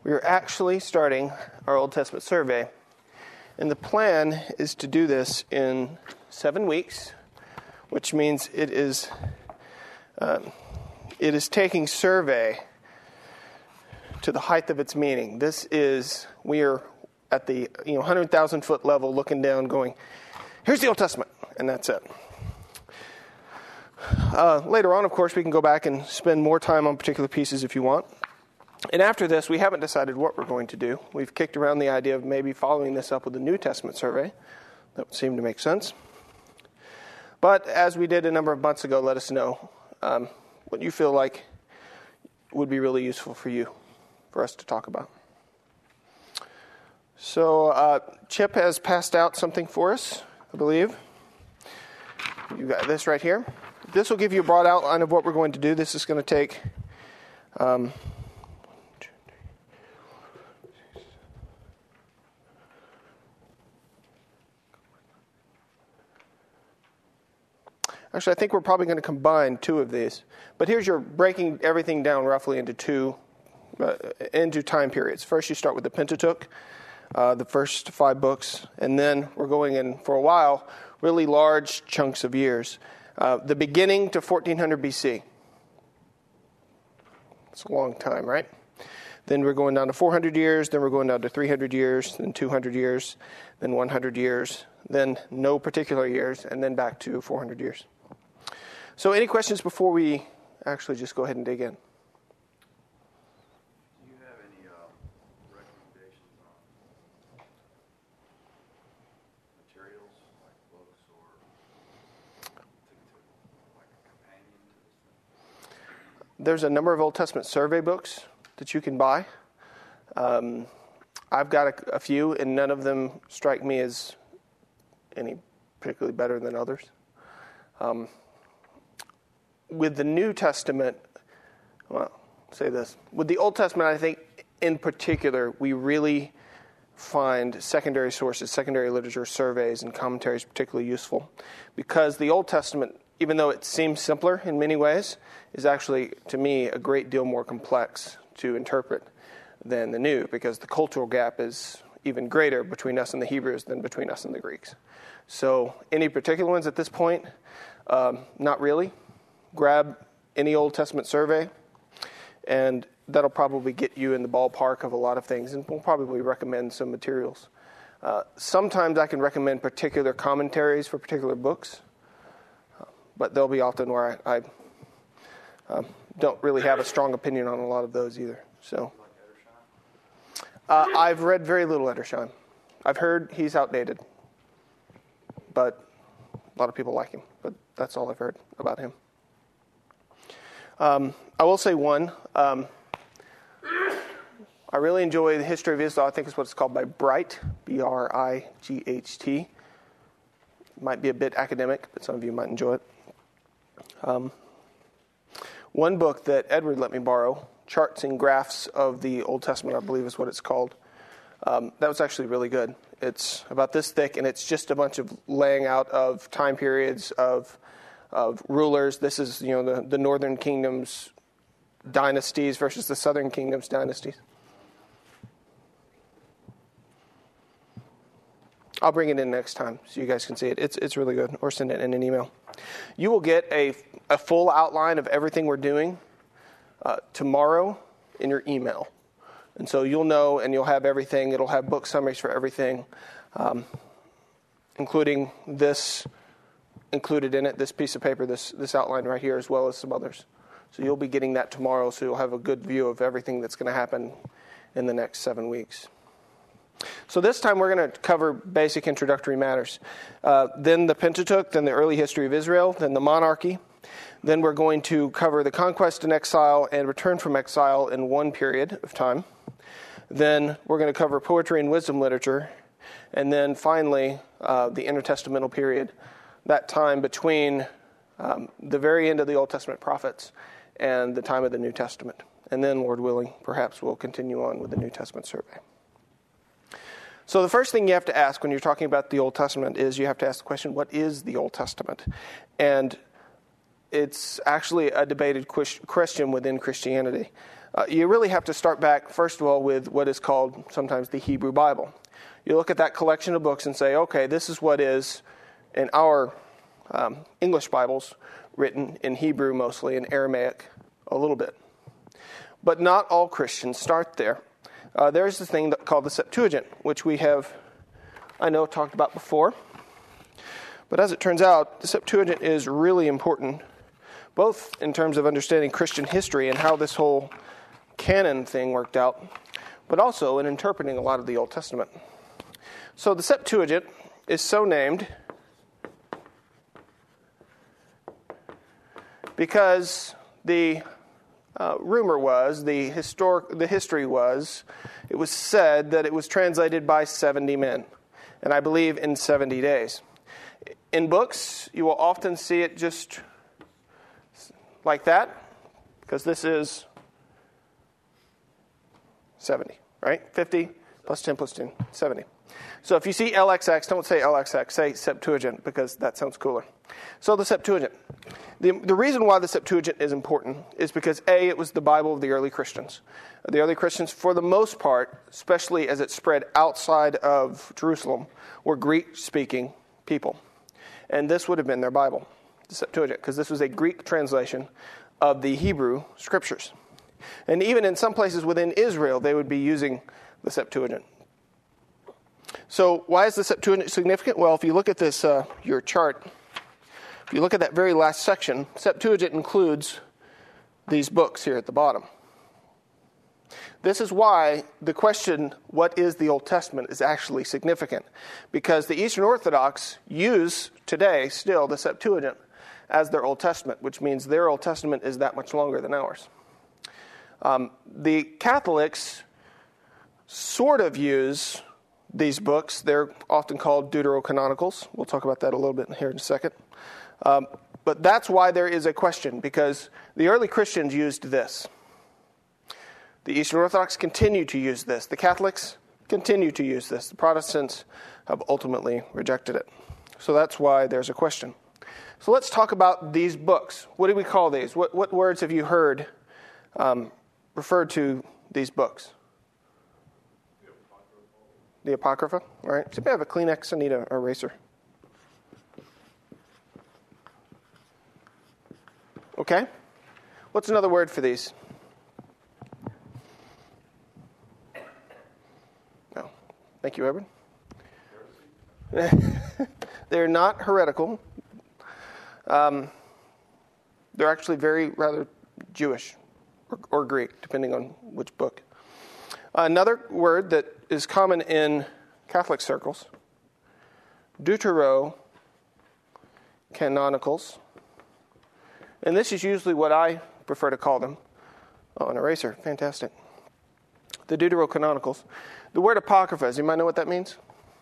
We are actually starting our Old Testament survey, and the plan is to do this in 7 weeks, which means it is taking survey to the height of its meaning. We are at the 100,000 foot level, looking down, going, here's the Old Testament, and that's it. Later on, of course, we can go back and spend more time on particular pieces if you want. And after this, we haven't decided what we're going to do. We've kicked around the idea of maybe following this up with a New Testament survey. That would seem to make sense. But as we did a number of months ago, let us know what you feel like would be really useful for us to talk about. So Chip has passed out something for us, I believe. You got this right here. This will give you a broad outline of what we're going to do. This is going to take actually, I think we're probably going to combine 2 of these. But here's your breaking everything down roughly into time periods. First, you start with the Pentateuch, the first 5 books, and then we're going in, for a while, really large chunks of years. The beginning to 1400 BC. It's a long time, right? Then we're going down to 400 years, then we're going down to 300 years, then 200 years, then 100 years, then no particular years, and then back to 400 years. So any questions before we actually just go ahead and dig in? Do you have any recommendations on materials, like books or like a companion to this thing? There's a number of Old Testament survey books that you can buy. I've got a few, and none of them strike me as any particularly better than others. With the New Testament, with the Old Testament, I think in particular, we really find secondary sources, secondary literature, surveys, and commentaries particularly useful. Because the Old Testament, even though it seems simpler in many ways, is actually, to me, a great deal more complex to interpret than the New, because the cultural gap is even greater between us and the Hebrews than between us and the Greeks. So any particular ones at this point? Not really. Grab any Old Testament survey, and that'll probably get you in the ballpark of a lot of things, and we'll probably recommend some materials. Sometimes I can recommend particular commentaries for particular books, but they'll be often where I don't really have a strong opinion on a lot of those either. So, I've read very little Edersheim. I've heard he's outdated, but a lot of people like him. But that's all I've heard about him. I will say one. I really enjoy the History of Israel. I think it's what it's called by Bright, Bright. Might be a bit academic, but some of you might enjoy it. One book that Edward let me borrow, Charts and Graphs of the Old Testament, I believe is what it's called. That was actually really good. It's about this thick, and it's just a bunch of laying out of time periods of rulers. This is, the northern kingdom's dynasties versus the southern kingdom's dynasties. I'll bring it in next time so you guys can see it. It's really good, or send it in an email. You will get a full outline of everything we're doing tomorrow in your email. And so you'll know, and you'll have everything. It'll have book summaries for everything, including this included in it, this piece of paper, this outline right here, as well as some others. So you'll be getting that tomorrow, so you'll have a good view of everything that's going to happen in the next 7 weeks. So this time we're going to cover basic introductory matters. Then the Pentateuch, then the early history of Israel, then the monarchy. Then we're going to cover the conquest and exile and return from exile in one period of time. Then we're going to cover poetry and wisdom literature. And then finally, the intertestamental period, that time between the very end of the Old Testament prophets and the time of the New Testament. And then, Lord willing, perhaps we'll continue on with the New Testament survey. So the first thing you have to ask when you're talking about the Old Testament is you have to ask the question, what is the Old Testament? And it's actually a debated question within Christianity. you really have to start back, first of all, with what is called sometimes the Hebrew Bible. You look at that collection of books and say, okay, this is what is in our English Bibles written in Hebrew mostly, in Aramaic a little bit. But not all Christians start there. There's the thing called the Septuagint, which we have, I know, talked about before. But as it turns out, the Septuagint is really important, both in terms of understanding Christian history and how this whole canon thing worked out, but also in interpreting a lot of the Old Testament. So the Septuagint is so named because the rumor was, the history was, it was said that it was translated by 70 men, and I believe in 70 days. In books, you will often see it just like that, because this is 70, right? 50 plus 10 plus 10, 70. So if you see LXX, don't say LXX, say Septuagint, because that sounds cooler. So the Septuagint. The reason why the Septuagint is important is because, A, it was the Bible of the early Christians. The early Christians, for the most part, especially as it spread outside of Jerusalem, were Greek-speaking people. And this would have been their Bible, the Septuagint, because this was a Greek translation of the Hebrew Scriptures. And even in some places within Israel, they would be using the Septuagint. So why is the Septuagint significant? Well, if you look at this, your chart, if you look at that very last section, Septuagint includes these books here at the bottom. This is why the question, what is the Old Testament, is actually significant. Because the Eastern Orthodox use today still the Septuagint as their Old Testament, which means their Old Testament is that much longer than ours. The Catholics sort of use these books. They're often called deuterocanonicals. We'll talk about that a little bit here in a second. But that's why there is a question, because the early Christians used this. The Eastern Orthodox continue to use this. The Catholics continue to use this. The Protestants have ultimately rejected it. So that's why there's a question. So let's talk about these books. What do we call these? What words have you heard referred to these books? The Apocrypha. All right. Does anybody have a Kleenex? I need an eraser. Okay. What's another word for these? No. Thank you, Edward. They're not heretical. They're actually rather Jewish or Greek, depending on which book. Another word that is common in Catholic circles, deuterocanonicals. And this is usually what I prefer to call them. Oh, an eraser. Fantastic. The deuterocanonicals. The word apocrypha, you might know what that means?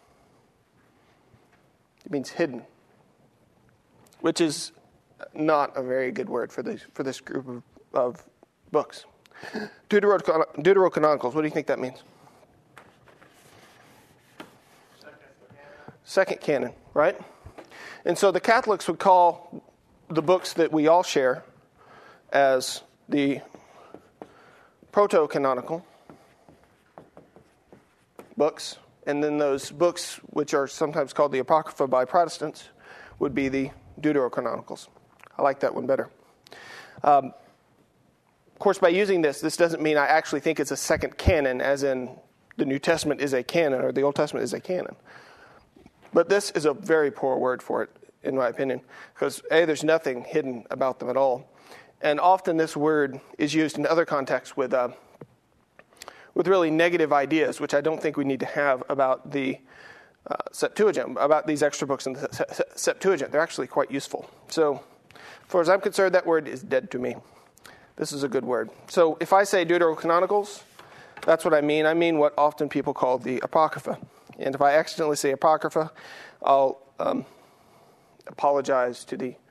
It means hidden, which is not a very good word for this group of books. Deuterocanonicals, what do you think that means? Second canon, right? And so the Catholics would call the books that we all share as the proto-canonical books, and then those books, which are sometimes called the Apocrypha by Protestants, would be the deuterocanonicals. I like that one better. Of course, by using this doesn't mean I actually think it's a second canon, as in the New Testament is a canon or the Old Testament is a canon. But this is a very poor word for it, in my opinion, because A, there's nothing hidden about them at all. And often this word is used in other contexts with really negative ideas, which I don't think we need to have about the Septuagint, about these extra books in the Septuagint. They're actually quite useful. So, as far as I'm concerned, that word is dead to me. This is a good word. So if I say deuterocanonicals, that's what I mean. I mean what often people call the Apocrypha. And if I accidentally say Apocrypha, I'll apologize to the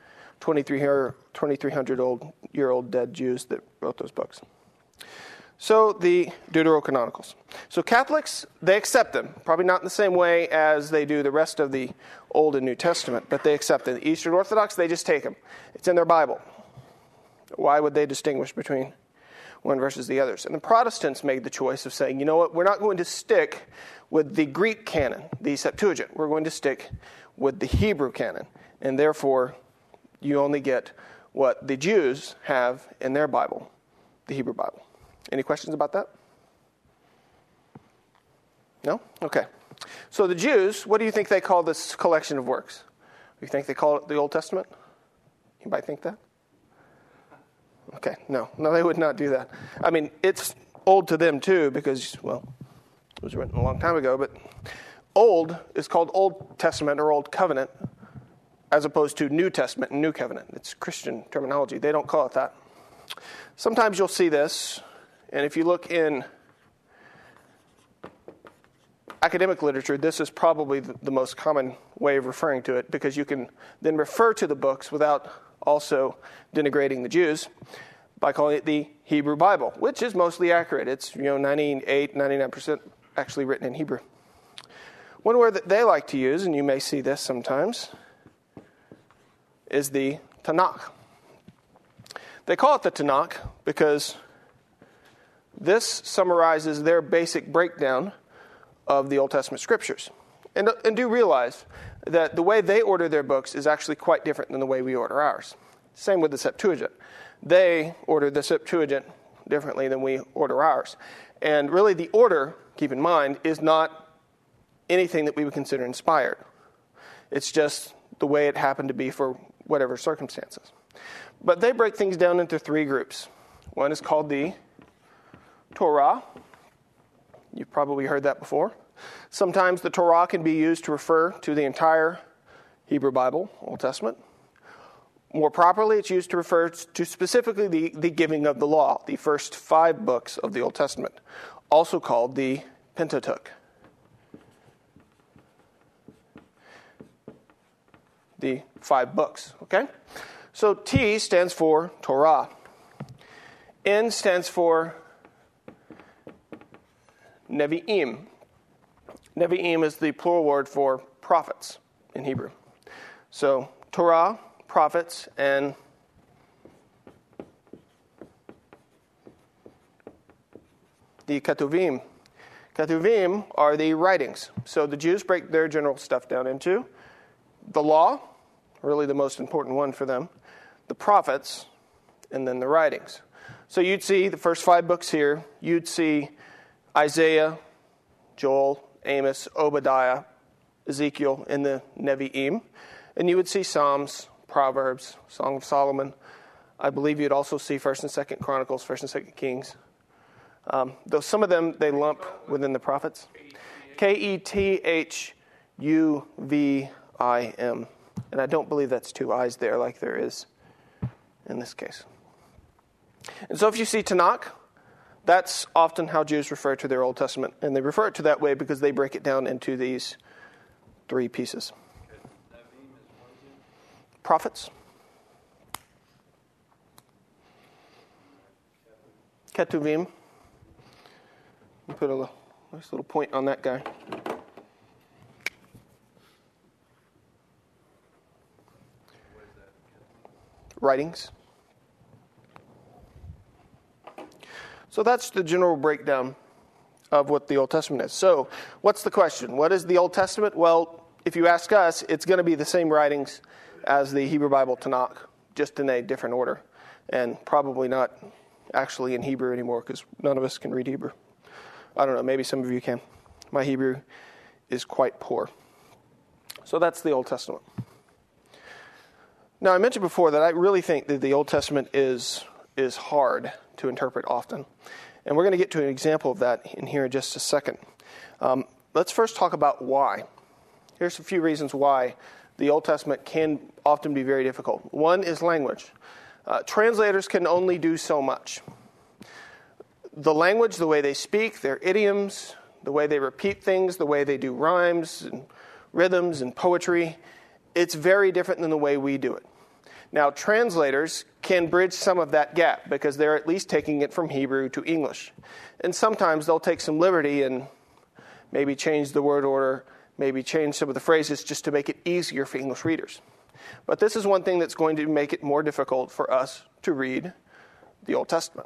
2,300-year-old dead Jews that wrote those books. So the deuterocanonicals. So Catholics, they accept them. Probably not in the same way as they do the rest of the Old and New Testament, but they accept them. The Eastern Orthodox, they just take them. It's in their Bible. Why would they distinguish between? one versus the others. And the Protestants made the choice of saying, you know what, we're not going to stick with the Greek canon, the Septuagint. We're going to stick with the Hebrew canon. And therefore, you only get what the Jews have in their Bible, the Hebrew Bible. Any questions about that? No? Okay. So the Jews, what do you think they call this collection of works? You think they call it the Old Testament? Anybody think that? Okay, no, they would not do that. I mean, it's old to them too because, well, it was written a long time ago, but old is called Old Testament or Old Covenant as opposed to New Testament and New Covenant. It's Christian terminology. They don't call it that. Sometimes you'll see this, and if you look in academic literature, this is probably the most common way of referring to it because you can then refer to the books without also denigrating the Jews by calling it the Hebrew Bible, which is mostly accurate. It's 98, 99% actually written in Hebrew. One word that they like to use, and you may see this sometimes, is the Tanakh. They call it the Tanakh because this summarizes their basic breakdown of the Old Testament scriptures. And do realize that the way they order their books is actually quite different than the way we order ours. Same with the Septuagint. They order the Septuagint differently than we order ours. And really the order, keep in mind, is not anything that we would consider inspired. It's just the way it happened to be for whatever circumstances. But they break things down into three groups. One is called the Torah. You've probably heard that before. Sometimes the Torah can be used to refer to the entire Hebrew Bible, Old Testament. More properly, it's used to refer to specifically the giving of the law, the first 5 books of the Old Testament, also called the Pentateuch. The 5 books, okay? So T stands for Torah. N stands for Nevi'im. Nevi'im is the plural word for prophets in Hebrew. So Torah, prophets, and the Ketuvim. Ketuvim are the writings. So the Jews break their general stuff down into the law, really the most important one for them, the prophets, and then the writings. So you'd see the first 5 books here. You'd see Isaiah, Joel, Amos, Obadiah, Ezekiel in the Nevi'im. And you would see Psalms, Proverbs, Song of Solomon. I believe you'd also see 1st and 2nd Chronicles, 1st and 2nd Kings. Though some of them they lump within the prophets. Ketuvim. And I don't believe that's 2 I's there like there is in this case. And so if you see Tanakh, that's often how Jews refer to their Old Testament. And they refer it to that way because they break it down into these 3 pieces. Prophets. Ketuvim. Put a nice little point on that guy. Writings. So that's the general breakdown of what the Old Testament is. So what's the question? What is the Old Testament? Well, if you ask us, it's going to be the same writings as the Hebrew Bible Tanakh, just in a different order. And probably not actually in Hebrew anymore because none of us can read Hebrew. I don't know, maybe some of you can. My Hebrew is quite poor. So that's the Old Testament. Now, I mentioned before that I really think that the Old Testament is hard to interpret often. And we're going to get to an example of that in here in just a second. Let's first talk about why. Here's a few reasons why the Old Testament can often be very difficult. One is language. Translators can only do so much. The language, the way they speak, their idioms, the way they repeat things, the way they do rhymes and rhythms and poetry, it's very different than the way we do it. Now, translators can bridge some of that gap because they're at least taking it from Hebrew to English. And sometimes they'll take some liberty and maybe change the word order, maybe change some of the phrases just to make it easier for English readers. But this is one thing that's going to make it more difficult for us to read the Old Testament.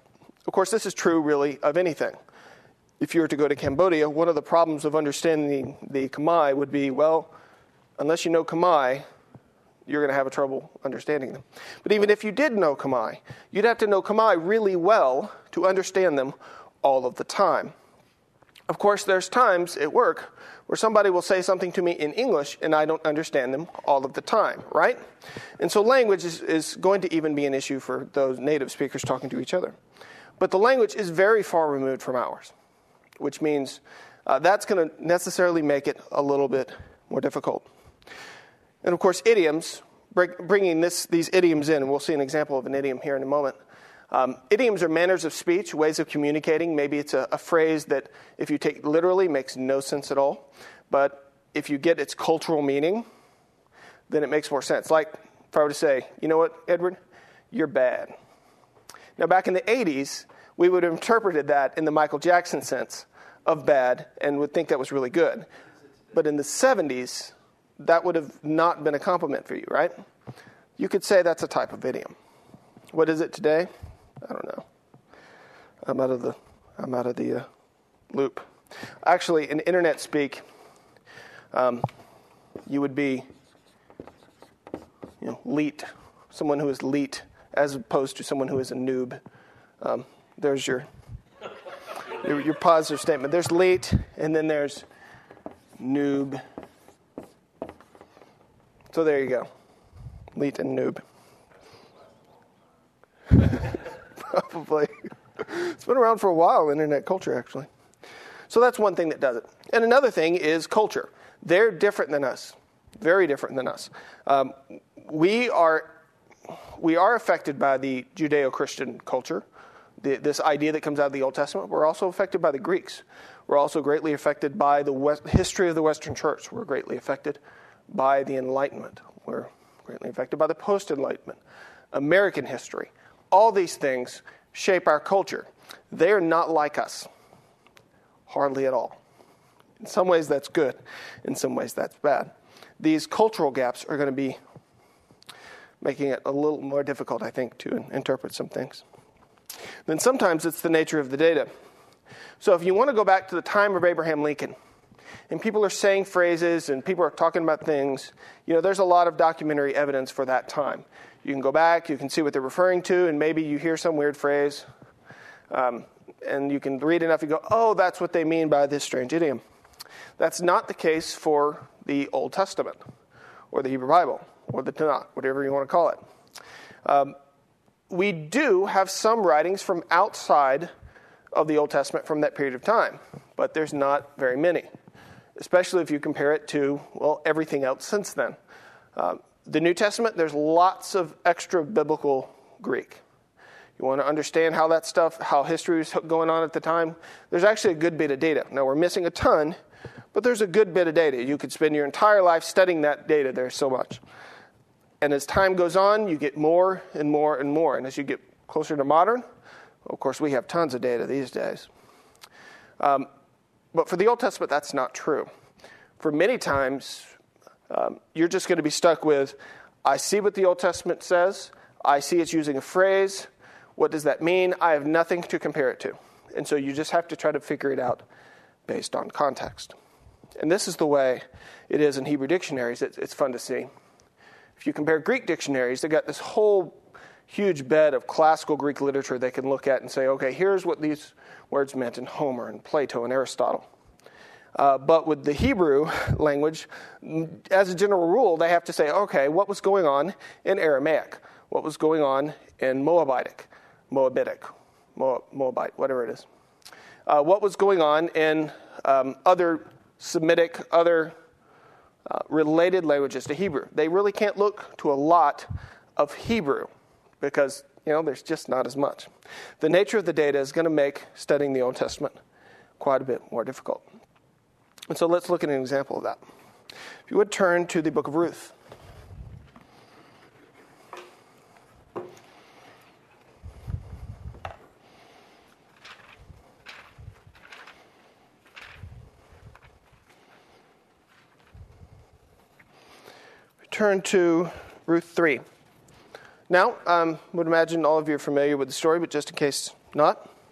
Of course, this is true, really, of anything. If you were to go to Cambodia, one of the problems of understanding the Khmer would be, well, unless you know Khmer, you're going to have trouble understanding them. But even if you did know Khmer, you'd have to know Khmer really well to understand them all of the time. Of course, there's times at work where somebody will say something to me in English and I don't understand them all of the time, right? And so language is going to even be an issue for those native speakers talking to each other. But the language is very far removed from ours, which means that's going to necessarily make it a little bit more difficult. And of course, idioms, bringing these idioms in, and we'll see an example of an idiom here in a moment. Idioms are manners of speech, ways of communicating. Maybe it's a phrase that, if you take literally, makes no sense at all. But if you get its cultural meaning, then it makes more sense. Like if I were to say, you know what, Edward, you're bad. Now, back in the 80s, we would have interpreted that in the Michael Jackson sense of bad and would think that was really good. But in the 70s, that would have not been a compliment for you, right? You could say that's a type of idiom. What is it today? I don't know. I'm out of the loop. Actually, in internet speak, you would be, leet, someone who is leet, as opposed to someone who is a noob. There's your positive statement. There's leet, and then there's noob. So there you go, leet and noob. Probably. It's been around for a while, internet culture, actually. So that's one thing that does it. And another thing is culture. They're different than us, very different than us. We are affected by the Judeo-Christian culture, this idea that comes out of the Old Testament. We're also affected by the Greeks. We're also greatly affected by the history of the Western Church. We're greatly affected by the Enlightenment. We're greatly affected by the post-Enlightenment, American history. All these things shape our culture. They are not like us, hardly at all. In some ways that's good. In some ways that's bad. These cultural gaps are going to be making it a little more difficult, I think, to interpret some things. Then sometimes it's the nature of the data. So if you want to go back to the time of Abraham Lincoln, and people are saying phrases and people are talking about things, there's a lot of documentary evidence for that time. You can go back, you can see what they're referring to, and maybe you hear some weird phrase, and you can read enough and go, oh, that's what they mean by this strange idiom. That's not the case for the Old Testament, or the Hebrew Bible, or the Tanakh, whatever you want to call it. We do have some writings from outside of the Old Testament from that period of time, but there's not very many, especially if you compare it to, everything else since then. The New Testament, there's lots of extra biblical Greek. You want to understand how history was going on at the time? There's actually a good bit of data. Now, we're missing a ton, but there's a good bit of data. You could spend your entire life studying that data. There's so much. And as time goes on, you get more and more and more. And as you get closer to modern, of course, we have tons of data these days. But for the Old Testament, that's not true. For many times, you're just going to be stuck with, I see what the Old Testament says. I see it's using a phrase. What does that mean? I have nothing to compare it to. And so you just have to try to figure it out based on context. And this is the way it is in Hebrew dictionaries. It's fun to see. If you compare Greek dictionaries, they've got this whole huge bed of classical Greek literature they can look at and say, okay, here's what these words meant in Homer and Plato and Aristotle. But with the Hebrew language, as a general rule, they have to say, okay, what was going on in Aramaic? What was going on in Moabite, whatever it is? What was going on in other Semitic, related languages to Hebrew? They really can't look to a lot of Hebrew because, there's just not as much. The nature of the data is going to make studying the Old Testament quite a bit more difficult. And so let's look at an example of that. If you would turn to the book of Ruth. Turn to Ruth 3. Now, I would imagine all of you are familiar with the story, but just in case not,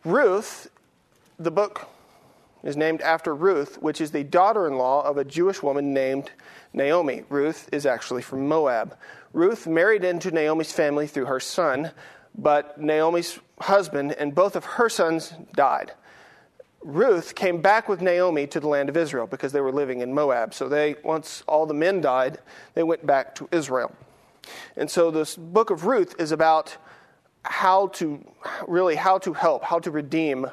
Ruth, the book is named after Ruth, which is the daughter-in-law of a Jewish woman named Naomi. Ruth is actually from Moab. Ruth married into Naomi's family through her son, but Naomi's husband and both of her sons died. Ruth came back with Naomi to the land of Israel because they were living in Moab. So once all the men died, they went back to Israel. And so this book of Ruth is about how to help, how to redeem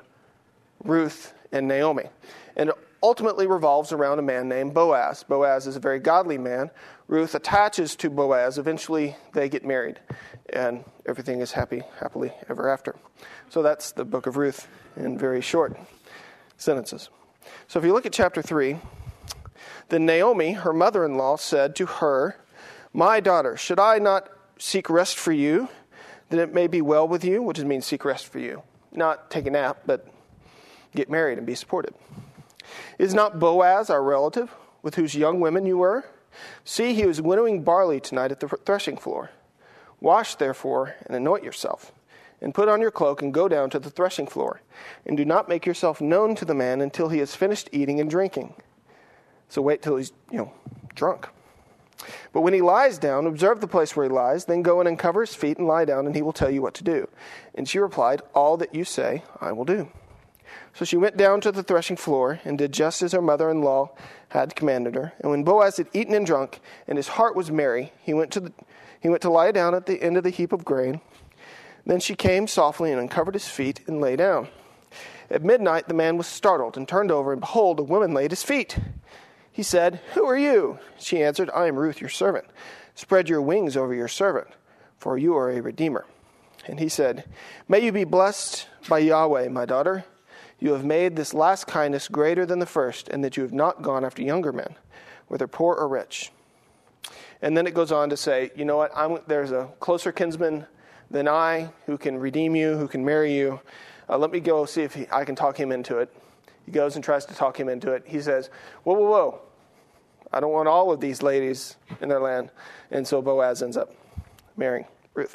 Ruth and Naomi. And it ultimately revolves around a man named Boaz. Boaz is a very godly man. Ruth attaches to Boaz. Eventually they get married. And everything is happily ever after. So that's the book of Ruth in very short sentences. So if you look at chapter 3, then Naomi, her mother-in-law, said to her, "My daughter, should I not seek rest for you, that it may be well with you?" Which means seek rest for you. Not take a nap, but get married and be supported. "Is not Boaz our relative, with whose young women you were? See, he was winnowing barley tonight at the threshing floor. Wash, therefore, and anoint yourself, and put on your cloak and go down to the threshing floor. And do not make yourself known to the man until he has finished eating and drinking." So wait till he's, drunk. "But when he lies down, observe the place where he lies, then go and uncover his feet and lie down, and he will tell you what to do." And she replied, "All that you say, I will do." So she went down to the threshing floor and did just as her mother-in-law had commanded her. And when Boaz had eaten and drunk, and his heart was merry, he went to lie down at the end of the heap of grain. Then she came softly and uncovered his feet and lay down. At midnight the man was startled and turned over, and behold, a woman lay at his feet. He said, "Who are you?" She answered, "I am Ruth, your servant. Spread your wings over your servant, for you are a redeemer." And he said, "May you be blessed by Yahweh, my daughter. You have made this last kindness greater than the first, and that you have not gone after younger men, whether poor or rich." And then it goes on to say, you know what, there's a closer kinsman than I who can redeem you, who can marry you. Let me go see if I can talk him into it. He goes and tries to talk him into it. He says, whoa. I don't want all of these ladies in their land. And so Boaz ends up marrying Ruth.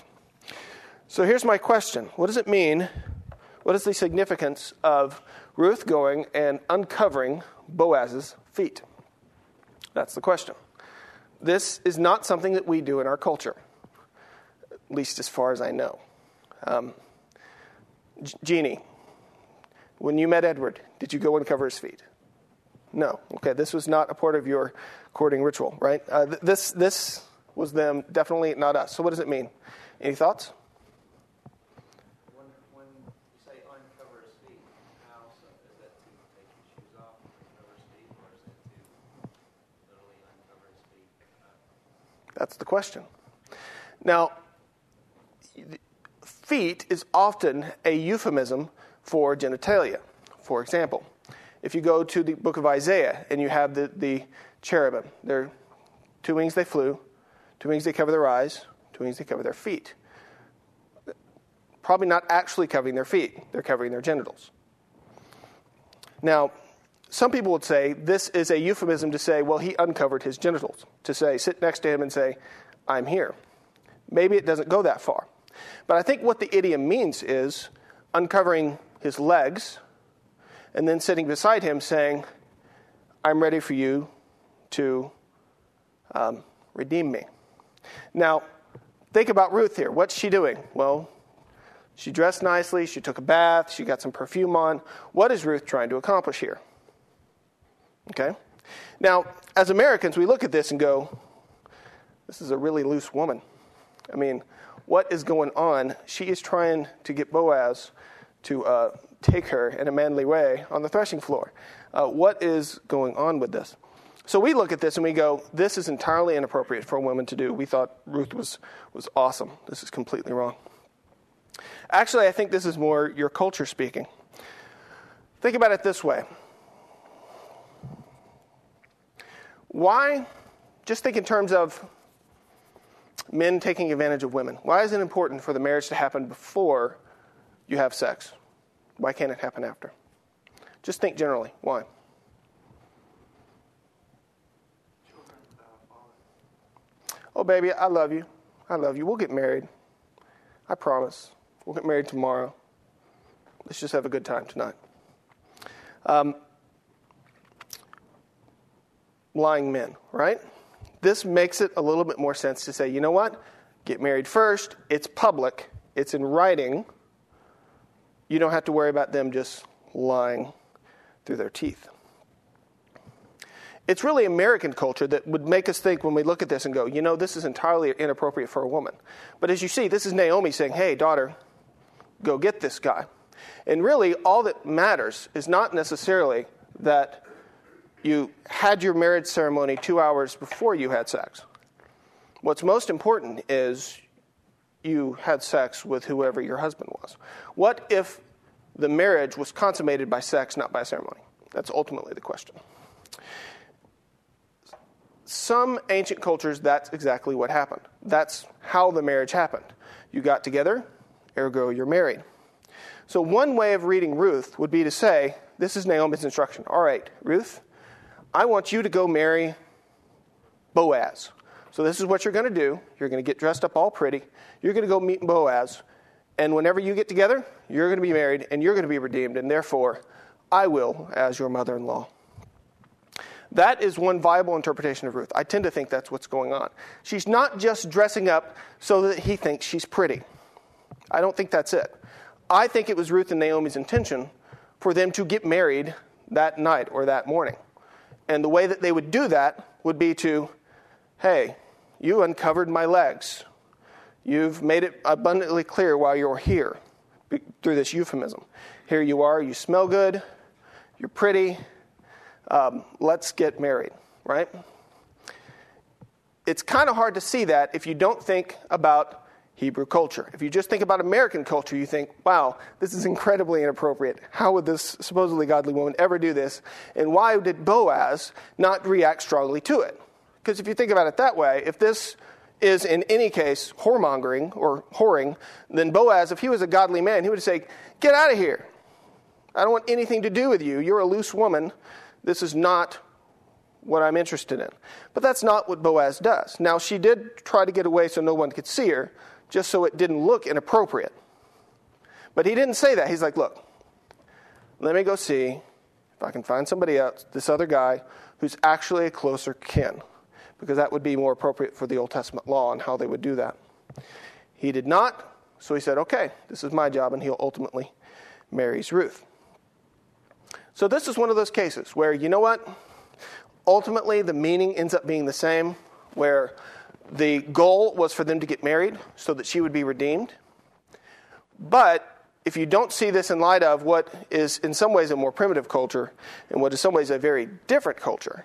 So here's my question. What does it mean? What is the significance of Ruth going and uncovering Boaz's feet? That's the question. This is not something that we do in our culture, at least as far as I know. Jeannie, when you met Edward, did you go and cover his feet? No. Okay, this was not a part of your courting ritual, right? This was them, definitely not us. So what does it mean? Any thoughts? When you say uncover his feet, how so? Is that to take his shoes off and uncover his feet, or is it to literally uncover his feet? That's the question. Now, feet is often a euphemism for genitalia. For example, if you go to the book of Isaiah and you have the cherubim, they're 2 wings they flew, 2 wings they cover their eyes, 2 wings they cover their feet. Probably not actually covering their feet, they're covering their genitals. Now, some people would say this is a euphemism to say, well, he uncovered his genitals. To say, sit next to him and say, I'm here. Maybe it doesn't go that far. But I think what the idiom means is uncovering his legs and then sitting beside him saying, I'm ready for you to redeem me. Now, think about Ruth here. What's she doing? Well, she dressed nicely. She took a bath. She got some perfume on. What is Ruth trying to accomplish here? Okay? Now, as Americans, we look at this and go, this is a really loose woman. I mean, what is going on? She is trying to get Boaz to take her in a manly way on the threshing floor. What is going on with this? So we look at this and we go, this is entirely inappropriate for a woman to do. We thought Ruth was awesome. This is completely wrong. Actually, I think this is more your culture speaking. Think about it this way. Why, just think in terms of men taking advantage of women. Why is it important for the marriage to happen before you have sex? Why can't it happen after? Just think generally. Why? Oh, baby, I love you. I love you. We'll get married. I promise. We'll get married tomorrow. Let's just have a good time tonight. Lying men, right? This makes it a little bit more sense to say, you know what? Get married first. It's public. It's in writing. You don't have to worry about them just lying through their teeth. It's really American culture that would make us think when we look at this and go, you know, this is entirely inappropriate for a woman. But as you see, this is Naomi saying, hey, daughter, go get this guy. And really, all that matters is not necessarily that you had your marriage ceremony 2 hours before you had sex. What's most important is you had sex with whoever your husband was. What if the marriage was consummated by sex, not by ceremony? That's ultimately the question. Some ancient cultures, that's exactly what happened. That's how the marriage happened. You got together, ergo you're married. So one way of reading Ruth would be to say, this is Naomi's instruction. All right, Ruth, I want you to go marry Boaz. So this is what you're going to do. You're going to get dressed up all pretty. You're going to go meet Boaz. And whenever you get together, you're going to be married and you're going to be redeemed. And therefore, I will as your mother-in-law. That is one viable interpretation of Ruth. I tend to think that's what's going on. She's not just dressing up so that he thinks she's pretty. I don't think that's it. I think it was Ruth and Naomi's intention for them to get married that night or that morning. And the way that they would do that would be to, hey, you uncovered my legs. You've made it abundantly clear while you're here through this euphemism. Here you are, you smell good, you're pretty, let's get married, right? It's kind of hard to see that if you don't think about Hebrew culture. If you just think about American culture, you think, wow, this is incredibly inappropriate. How would this supposedly godly woman ever do this? And why did Boaz not react strongly to it? Because if you think about it that way, if this is in any case whoremongering or whoring, then Boaz, if he was a godly man, he would say, get out of here. I don't want anything to do with you. You're a loose woman. This is not what I'm interested in. But that's not what Boaz does. Now, she did try to get away so no one could see her, just so it didn't look inappropriate. But he didn't say that. He's like, look, let me go see if I can find somebody else, this other guy, who's actually a closer kin, because that would be more appropriate for the Old Testament law and how they would do that. He did not, so he said, okay, this is my job, and he ultimately marries Ruth. So this is one of those cases where, you know what? Ultimately, the meaning ends up being the same, where the goal was for them to get married so that she would be redeemed. But if you don't see this in light of what is in some ways a more primitive culture and what is in some ways a very different culture,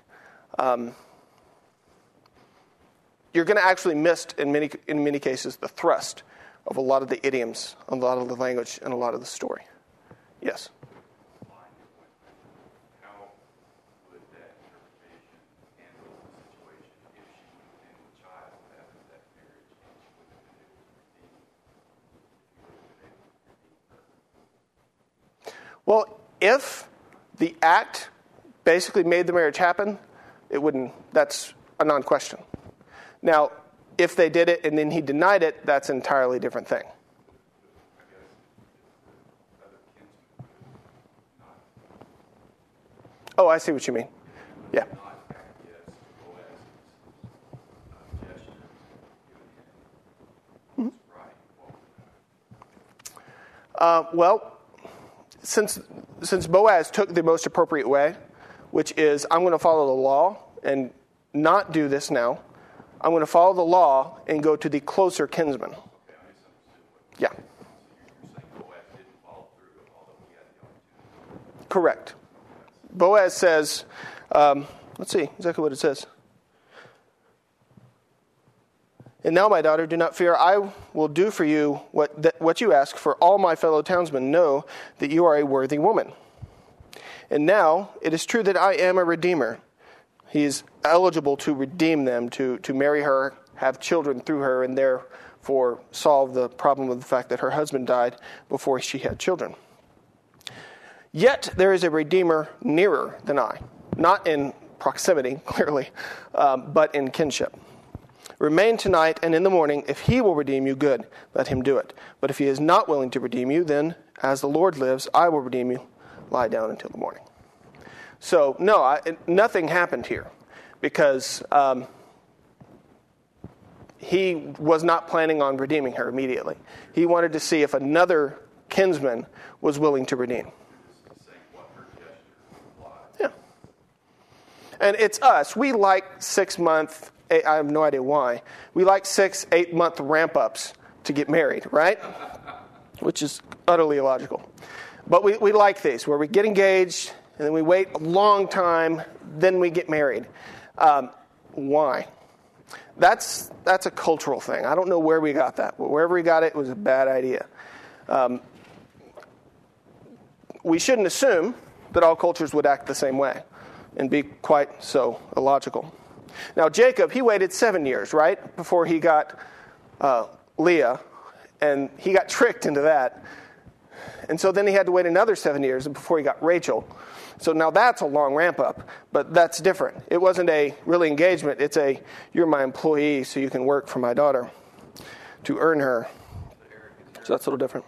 you're going to actually miss, in many cases, the thrust of a lot of the idioms, a lot of the language, and a lot of the story. Yes? Well, if the act basically made the marriage happen, it wouldn't. That's a non-question. Now, if they did it and then he denied it, that's an entirely different thing. Oh, I see what you mean. Yeah. Mm-hmm. Well, since Boaz took the most appropriate way, which is I'm going to follow the law and not do this now, I'm going to follow the law and go to the closer kinsman. Yeah. Correct. Boaz says, let's see exactly what it says. And now, my daughter, do not fear. I will do for you what you ask, for all my fellow townsmen know that you are a worthy woman. And now, it is true that I am a redeemer. He is eligible to redeem them, to marry her, have children through her, and therefore solve the problem of the fact that her husband died before she had children. Yet, there is a redeemer nearer than I. Not in proximity, clearly, but in kinship. Remain tonight, and in the morning, if he will redeem you, good, let him do it. But if he is not willing to redeem you, then As the Lord lives, I will redeem you. Lie down until the morning. So, no, nothing happened here because he was not planning on redeeming her immediately. He wanted to see if another kinsman was willing to redeem. Yeah. And it's us. We like 6 month, I have no idea why, we like 6-8 month ramp-ups to get married, right? Which is utterly illogical. But we like these, where we get engaged, and then we wait a long time, then we get married. Why? That's a cultural thing. I don't know where we got that. But wherever we got it, it was a bad idea. We shouldn't assume that all cultures would act the same way and be quite so illogical. Now, Jacob, he waited 7 years, right, before he got Leah, and he got tricked into that. And so then he had to wait another 7 years before he got Rachel. So now that's a long ramp up, but that's different. It wasn't a really engagement. It's you're my employee, so you can work for my daughter to earn her. So that's a little different.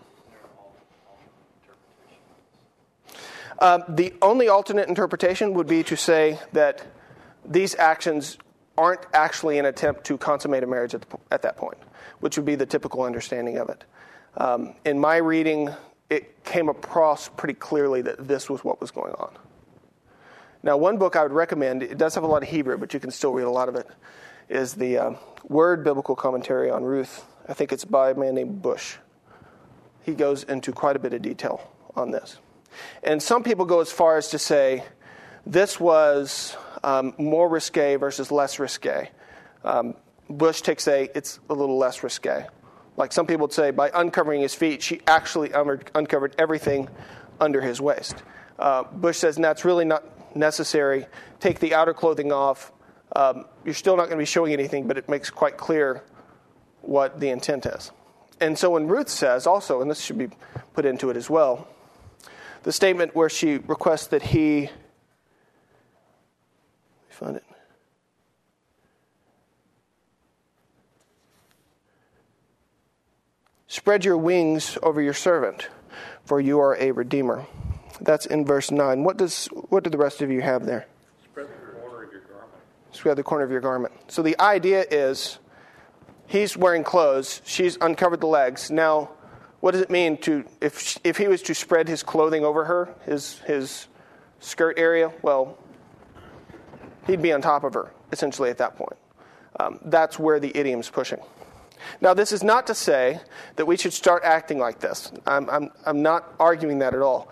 The only alternate interpretation would be to say that these actions aren't actually an attempt to consummate a marriage at that point, which would be the typical understanding of it. In my reading, it came across pretty clearly that this was what was going on. Now, one book I would recommend, it does have a lot of Hebrew, but you can still read a lot of it, is the Word Biblical Commentary on Ruth. I think it's by a man named Bush. He goes into quite a bit of detail on this. And some people go as far as to say this was more risque versus less risque. Bush takes it's a little less risque. Like some people would say, by uncovering his feet, she actually uncovered everything under his waist. Bush says, no, it's really not necessary. Take the outer clothing off. You're still not going to be showing anything, but it makes quite clear what the intent is. And so when Ruth says also, and this should be put into it as well, the statement where she requests that he, find it. Spread your wings over your servant, for you are a redeemer. That's in verse 9. What do the rest of you have there? Spread the corner of your garment. Spread the corner of your garment. So the idea is he's wearing clothes. She's uncovered the legs. Now, what does it mean to if he was to spread his clothing over her, his skirt area? Well, he'd be on top of her, essentially, at that point. That's where the idiom's pushing. Now, this is not to say that we should start acting like this. I'm not arguing that at all.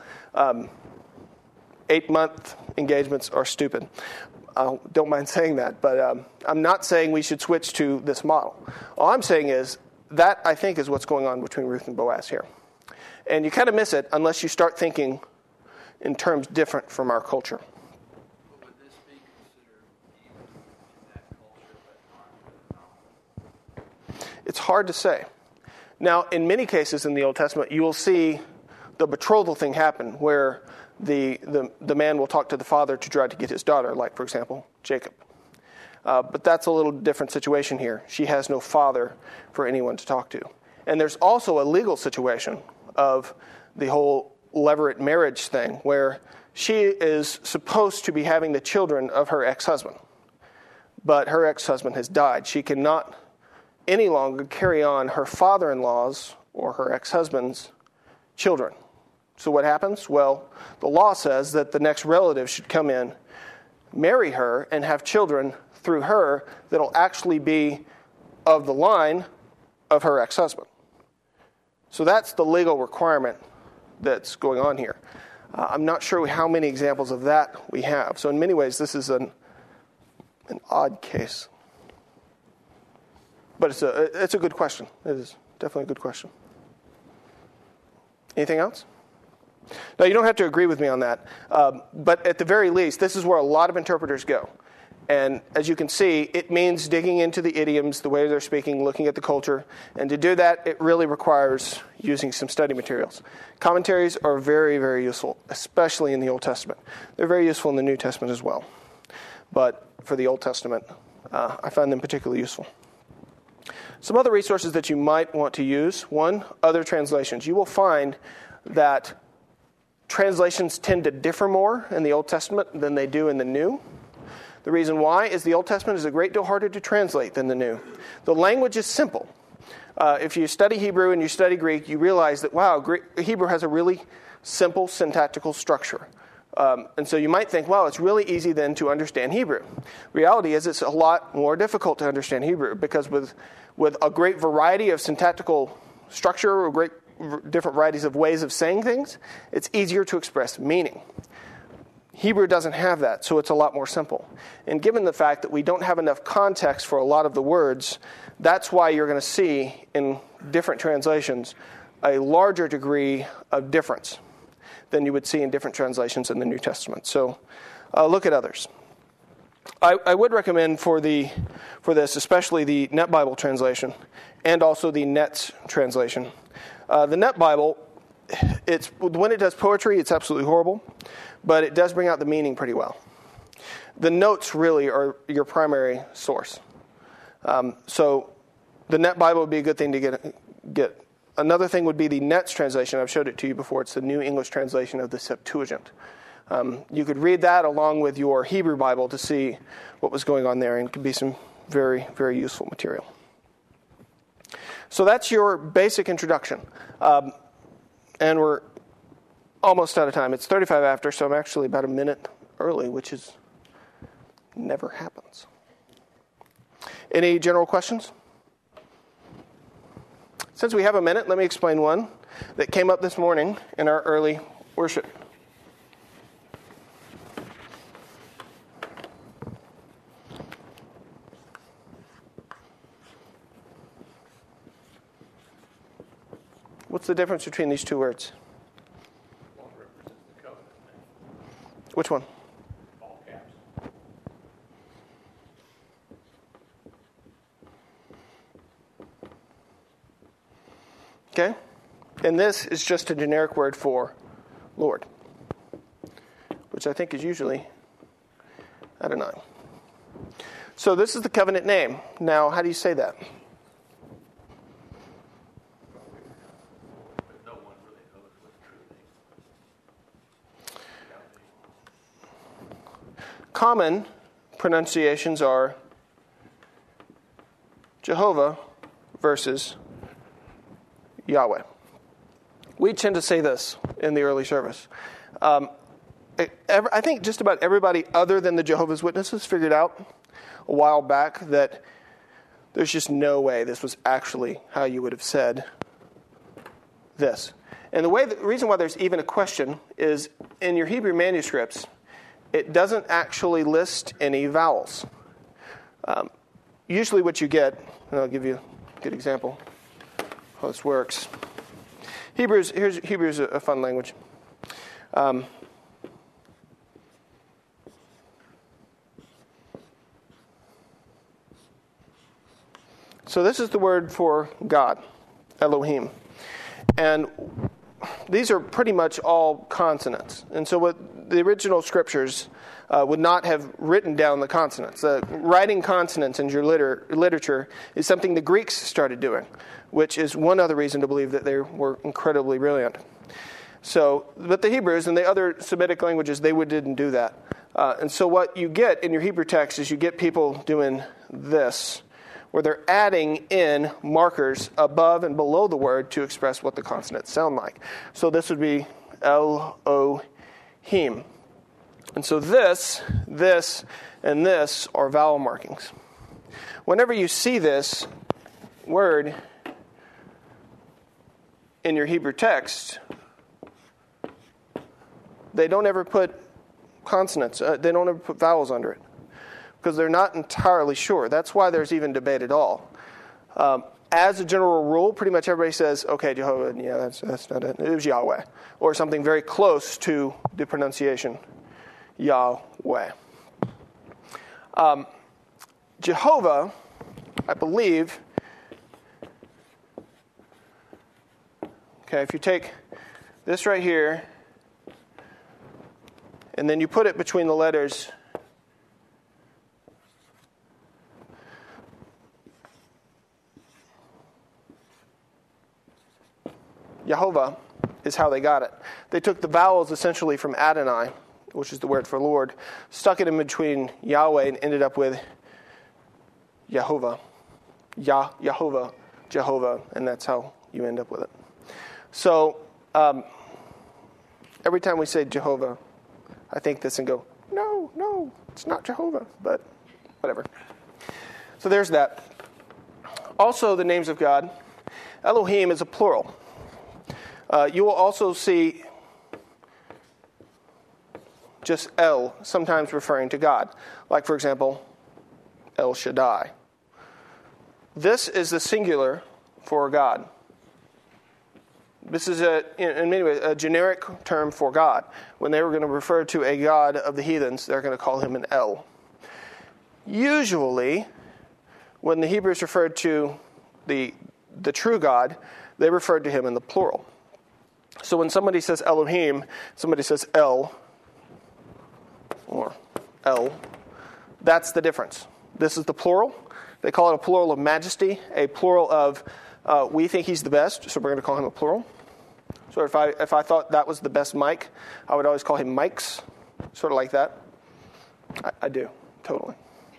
8-month engagements are stupid. I don't mind saying that, but I'm not saying we should switch to this model. All I'm saying is that, I think, is what's going on between Ruth and Boaz here. And you kind of miss it unless you start thinking in terms different from our culture. But would this be considered even in that culture, but not? It's hard to say. Now, in many cases in the Old Testament, you will see the betrothal thing happen where the man will talk to the father to try to get his daughter, like, for example, Jacob. But that's a little different situation here. She has no father for anyone to talk to. And there's also a legal situation of the whole levirate marriage thing where she is supposed to be having the children of her ex-husband. But her ex-husband has died. She cannot any longer carry on her father-in-law's or her ex-husband's children. So what happens? Well, the law says that the next relative should come in, marry her, and have children through her that'll actually be of the line of her ex-husband. So that's the legal requirement that's going on here. I'm not sure how many examples of that we have. So in many ways, this is an odd case. But it's a good question. It is definitely a good question. Anything else? Now, you don't have to agree with me on that. But at the very least, this is where a lot of interpreters go. And as you can see, it means digging into the idioms, the way they're speaking, looking at the culture. And to do that, it really requires using some study materials. Commentaries are very, very useful, especially in the Old Testament. They're very useful in the New Testament as well. But for the Old Testament, I find them particularly useful. Some other resources that you might want to use. One, other translations. You will find that translations tend to differ more in the Old Testament than they do in the New. The reason why is the Old Testament is a great deal harder to translate than the New. The language is simple. If you study Hebrew and you study Greek, you realize that, wow, Hebrew has a really simple syntactical structure. And so you might think, well, it's really easy then to understand Hebrew. Reality is it's a lot more difficult to understand Hebrew because with a great variety of syntactical structure or great different varieties of ways of saying things, it's easier to express meaning. Hebrew doesn't have that, so it's a lot more simple. And given the fact that we don't have enough context for a lot of the words, that's why you're going to see in different translations a larger degree of difference than you would see in different translations in the New Testament. So look at others. I would recommend for this, especially the Net Bible translation and also the Net's translation. The Net Bible, when it does poetry, it's absolutely horrible, but it does bring out the meaning pretty well. The notes really are your primary source. So the Net Bible would be a good thing to get. Another thing would be the Net's translation. I've showed it to you before. It's the New English translation of the Septuagint. You could read that along with your Hebrew Bible to see what was going on there, and it could be some very, very useful material. So that's your basic introduction. And we're almost out of time. It's 35 after, so I'm actually about a minute early, which is never happens. Any general questions? Since we have a minute, let me explain one that came up this morning in our early worship. What's the difference between these two words? One represents the covenant name. Which one? All caps. Okay? And this is just a generic word for Lord, which I think is usually Adonai. So this is the covenant name. Now, how do you say that? But no one really knows what the true name is. Common pronunciations are Jehovah versus Yahweh. We tend to say this in the early service. I think just about everybody other than the Jehovah's Witnesses figured out a while back that there's just no way this was actually how you would have said this. And the reason why there's even a question is in your Hebrew manuscripts, it doesn't actually list any vowels. Usually what you get, and I'll give you a good example how this works. Hebrew's a fun language. So this is the word for God, Elohim. And these are pretty much all consonants. And so what the original scriptures would not have written down the consonants. Writing consonants in your literature is something the Greeks started doing, which is one other reason to believe that they were incredibly brilliant. So, but the Hebrews and the other Semitic languages, they didn't do that. And so what you get in your Hebrew text is you get people doing this, where they're adding in markers above and below the word to express what the consonants sound like. So this would be Elohim. And so this, and this are vowel markings. Whenever you see this word in your Hebrew text, they don't ever put consonants. They don't ever put vowels under it because they're not entirely sure. That's why there's even debate at all. As a general rule, pretty much everybody says, okay, Jehovah, yeah, that's not it. It was Yahweh. Or something very close to the pronunciation, Yahweh. Jehovah, I believe, okay, if you take this right here, and then you put it between the letters Yehovah, is how they got it. They took the vowels essentially from Adonai, which is the word for Lord, stuck it in between Yahweh and ended up with Yehovah. Yehovah, Jehovah, and that's how you end up with it. So every time we say Jehovah, I think this and go, no, it's not Jehovah, but whatever. So there's that. Also, the names of God. Elohim is a plural. You will also see just El, sometimes referring to God. Like, for example, El Shaddai. This is the singular for God. This is, in many ways, a generic term for God. When they were going to refer to a god of the heathens, they're going to call him an El. Usually, when the Hebrews referred to the true God, they referred to him in the plural. So when somebody says Elohim, somebody says El, or El, that's the difference. This is the plural. They call it a plural of majesty, a plural of we think he's the best, so we're going to call him a plural. So if I thought that was the best Mike, I would always call him Mikes, sort of like that. I do, totally.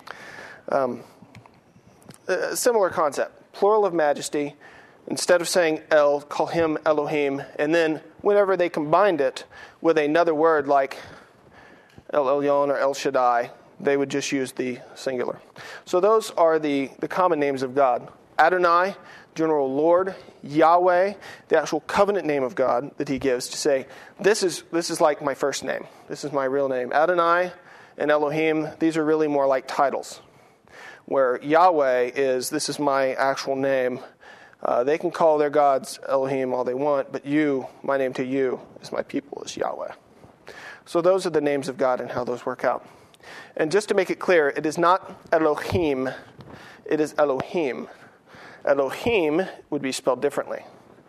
Similar concept, plural of majesty. Instead of saying El, call him Elohim, and then whenever they combined it with another word like El Elyon or El Shaddai, they would just use the singular. So those are the common names of God. Adonai, general Lord. Yahweh, the actual covenant name of God that he gives to say, this is like my first name. This is my real name. Adonai and Elohim, these are really more like titles. Where Yahweh is, this is my actual name. They can call their gods Elohim all they want, but you, my name to you, is my people, is Yahweh. So those are the names of God and how those work out. And just to make it clear, it is not Elohim, it is Elohim. Elohim would be spelled differently.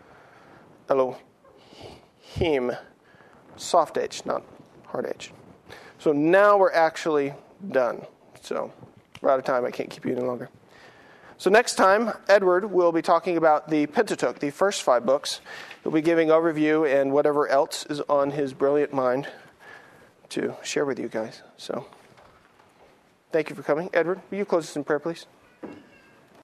Elohim, soft H, not hard H. So now we're actually done. So we're out of time. I can't keep you any longer. So next time, Edward will be talking about the Pentateuch, the first 5 books. He'll be giving overview and whatever else is on his brilliant mind to share with you guys. So thank you for coming. Edward, will you close us in prayer, please?